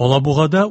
Алабугада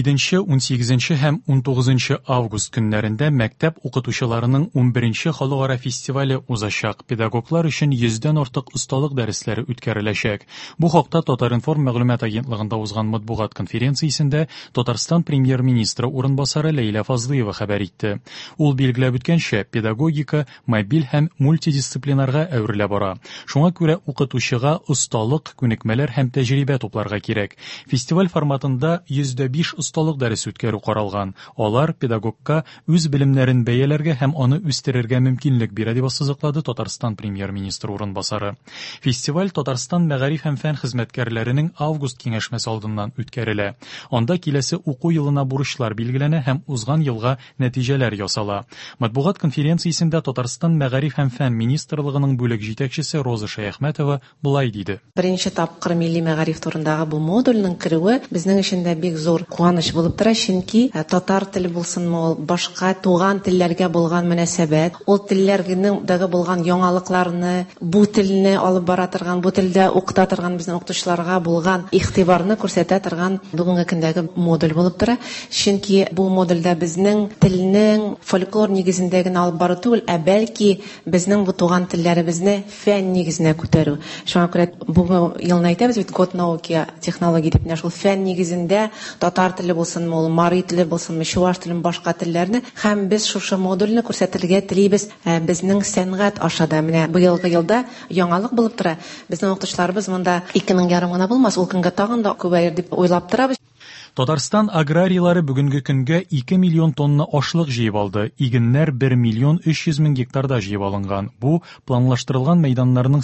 17-18 һәм 19 август көннәрендә мәктәп укытучыларының 11-нче халыкара фестивале узачак. Педагоглар өчен 100дән артык осталык дәресләре үткәреләчәк. Бу хакта Татар-информ мәгълүмат агентлыгында узган матбугат конференциясендә Татарстан премьер-министры урынбасары Ләйлә Фазлыева хәбәр итте. Ул билгеләп үткәнчә, педагогика мобиль һәм мультидисциплинарга әверелә бара. Шуңа күрә укытучыга осталык, күнекмәләр һәм тәҗрибә тупларга кирәк. Фестиваль форматында 105 осталык дәрес үткәрү каралган. Алар педагогка үз белемнәрен бәяләргә һәм аны үстерергә мөмкинлек бирә дип ассызыклады Татарстан премьер-министры урынбасары. Фестиваль Татарстан мәгариф һәм фән хезмәткәрләренең август киңәшмәсе алдыннан үткәрелә. Анда киләсе уку елына бурычлар билгеләнә һәм узган елга нәтиҗәләр ясала. Матбугат конференциясендә Татарстан мәгариф һәм фән министрлыгының бүлек җитәкчесе Роза Шаяхмәтова булай диде. Беренче тапкыр милли мәгариф турындагы бу модульнең керүе безнең өчен дә бик зур куаныч булып тора, чөнки татар теле булсынмы, ул башка туган телләргә булган мөнәсәбәт, ул телләрнең дәге булган яңалыкларны, бу телне алып бара торган, бу телдә укыта торган безнең укытучыларга булган игътибарны күрсәтә торган бүгенге көндәге модуль булып тора. Чөнки бу модульдә безнең телнең фольклор нигезендә генә алып бару түгел, бәлки безнең бу туган телләребезне фән нигезенә күтәрү. Шуңа күрә бу елны әйтәбез бит год науки технология дип, шул фән нигезендә татар теле булсынмы, ул марий теле булсынмы, чуаш телен, башка телләрне һәм без шушы модульне күрсәтергә телибез безнең сәнгать ашада. Менә быелгы елда яңалык булып тора. Безнең укытучыларыбыз монда 2,5 гына булмас, ул көнгә тагын да күбәер дип уйлап торабыз. Татарстан аграрийлары бүгенге көнгә 2 миллион тонна ашлык җыеп алды. Игеннәр 1 миллион 300 мең гектарда җыеп алынган. Бу планлаштырылган мәйданнарның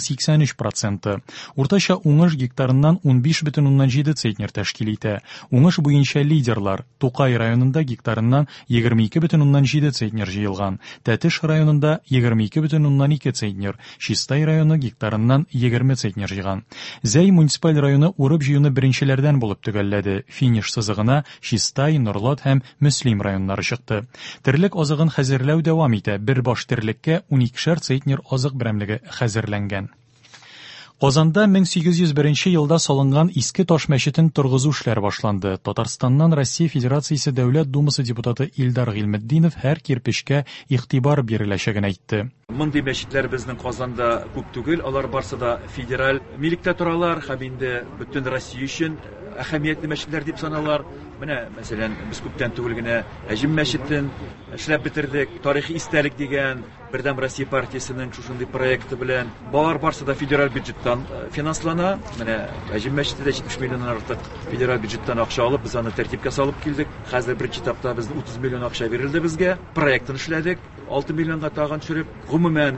83%. Уртача уңыш гектарыннан 15,7 центнер тәшкил итә. Уңыш буенча лидерлар: Тукай районында гектарыннан 22,7 центнер җыелган, Тәтеш районында 22,2 центнер, Чистай районы гектарыннан 20 центнер җыйган. Зәй муниципаль районы урып җыюны беренчеләрдән булып төгәлләде. Финиш сызыгына Чистай, Нурлат һәм Мөслим районнары чыкты. Терлек азыгын хәзерләү дәвам итә. Бер баш терлеккә 12 центнер азык берәмлеге хәзерләнгән. Казанда 1801 елда салынган Иске Таш мәчетен торгызу эшләре башланды. Татарстаннан Россия Федерациясе Дәүләт Думасы депутаты Илдар Гыйлметдинов һәр кирпечкә игътибар биреләчәген әйтте. Мондый мәчетләр безнең Казанда күп түгел, алар барсы да федераль милектә торалар, һәм инде бөтен Россия өчен әһәмиятле мәчетләр дип саналар. Менә, мәсәлән, без күптән түгел генә Әҗим мәчетен эшләп битердек. Тарихи истәлек дигән Бердәм Россия партиясенең шушындый проекты белән балар барсы да федераль бюджеттан финанслана. Менә Әҗим мәчете дә 70 миллионнан артык федераль бюджеттан акча алып, без аны тәртипкә салып килдек. Хәзер беренче этапта безнең 30 миллион акча бирелде безгә. Проектын эшләдек. 6 миллионга тагын төшереп, гомумән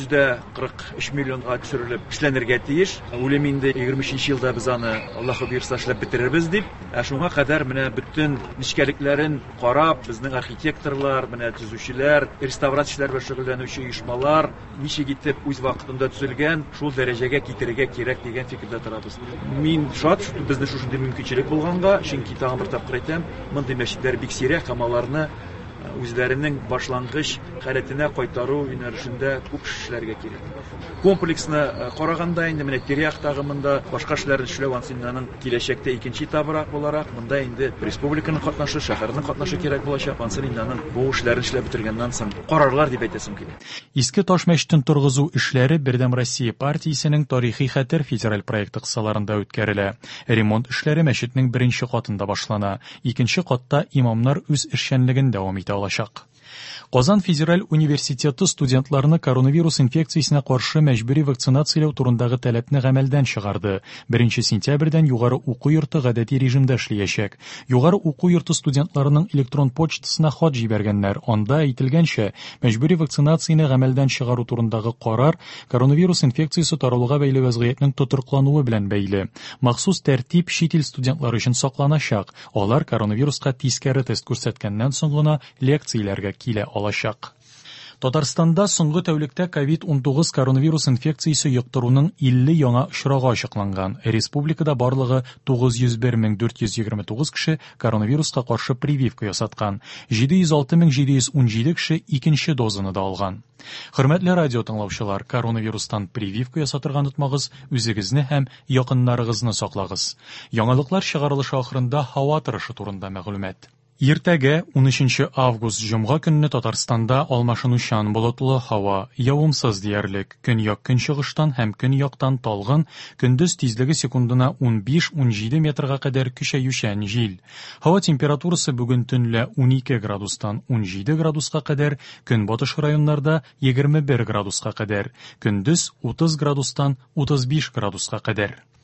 43 миллионга төшерелеп эшләнергә тиеш. Үлем инде 23 елда без аны Аллаһу бирсә эшләп битерербез дип. Шуңа кадәр менә bütün нечкәлекләрен карап, безнең архитекторлар, менә төзүчеләр, реставрацияләр белән шөгыльләнүче оешмалар ничек итеп үз вакытында төзелгән, шул дәрәҗәгә китерергә кирәк дигән фикердә торабыз. Мин шат, бездә шушындый мөмкинчелек булганга, чөнки тагын бер тапкыр әйтәм, мондый мәчетләр бик сирәк, һәм аларны үзләренең башлангыч халәтенә кайтару юнәлешендә күп эшләргә кирәк. Комплексны караганда инде менә Теряк тагымында башка эшләрне эшләү ансыннан киләчәктә икенче этабрак буларак, монда инде республиканың катнашы, шәһәрнең катнашы кирәк булачак. Ансыннан бу эшләрне эшләп бетергәннән соң карарлар дип әйтәсем килә. Иске Таш мәчетен торгызу эшләре Бердәм Россия партиясенең тарихи хәтер федераль проекты кысаларында үткәрелә. Ремонт эшләре мәчетнең беренче катында башлана. Икенче катта имамнар үз эшчәнлеген дәвам итә алачак. Казан Федераль университеты студентларны коронавирус инфекциясенә каршы мәҗбүри вакцинацияләү турындагы таләпне гамәлдән чыгарды. 1 сентябрьдән югары уку йорты гадәти режимда эшләячәк. Югары уку йорты студентларының электрон почтасына хат җибәргәннәр. Анда әйтелгәнчә, мәҗбүри вакцинацияне гамәлдән чыгару турындагы карар коронавирус инфекциясе таралуга бәйле вазгыятьнең тотырклануы белән бәйле. Махсус тәртип чит ил студентлары өчен сакланачак. Алар коронавируска тискәре тест күрсәткәннән соң гына лекцияләргә килә алачак. Татарстанда соңгы тәүлектә COVID-19 коронавирус инфекциясе йоктыруның 50 яңа очрагы ачыкланган. Республикада барлыгы 901,429 кеше коронавируска каршы прививка ясаткан. 706,717 кеше икенче дозаны да алган. Хөрмәтле радио тыңлаучылар, коронавирустан прививка ясатырга онытмагыз, үзегезне һәм якыннарыгызны саклагыз. Яңалыклар чыгарылышы ахырында һава торышы турында мәгълүмат. Иртәгә 13 август җомга көнне Татарстанда алмашынучан болытлы һава, явымсыз диярлек, көньяк-көнчыгыштан һәм көньяктан талгын, көндез тизлеге секундына 15-17 метрга кадәр көчәючән җил. Һава температурасы бүген төнлә 12 градустан 17 градуска кадәр, көнбатыш районнарда 21 градуска кадәр, көндез 30 градустан 35 градуска кадәр.